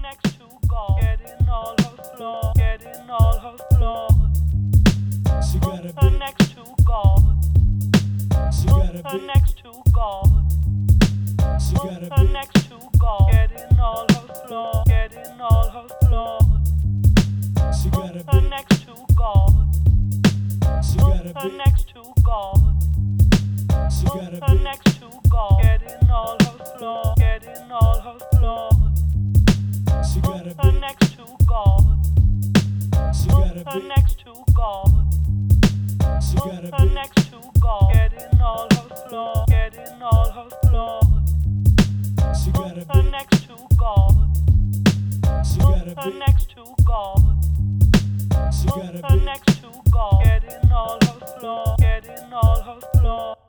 next to God, getting all her flaws, getting all her flaws. She got a Her big, next to God, she got a her big, next to God, she got a her big, next to God, getting all her flaws, getting all her flaws. she got a Her big, next to God, she got a her big, next to God, she got a her big, next to God, getting all her flaws, getting all her flaws. she got a Her big, next to God, she got a her big, next to God, she got a her big, next to God, getting all her flaws, getting all her flaws. she got a Her big, next to God, she got a her big, next to God, she got a her big. next to God, getting all her flaws, getting all her flaws.